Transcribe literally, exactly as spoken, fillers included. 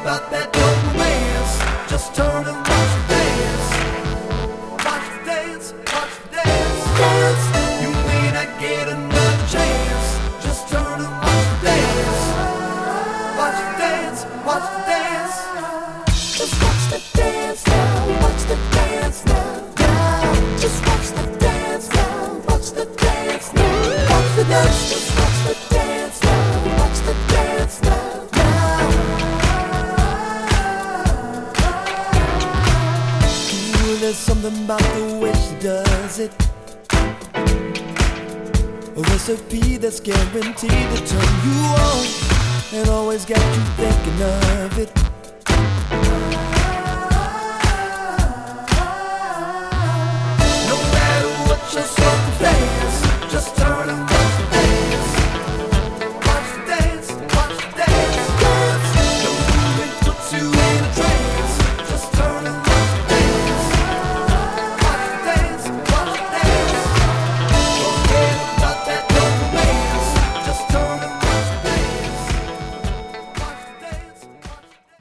about that dope romance. Just turn and watch the dance. Watch the dance, watch the dance. Dance. You may not get another chance. Just turn and watch the dance. Watch the dance, watch the dance. Just watch the dance now. Watch the dance now. Now. Just watch the dance now. Watch the dance now. Watch the dance. Just watch the dance now. Watch the dance now. Now. Ooh, there's something about the way she does it. A recipe that's guaranteed to turn you on and always got you thinking of it.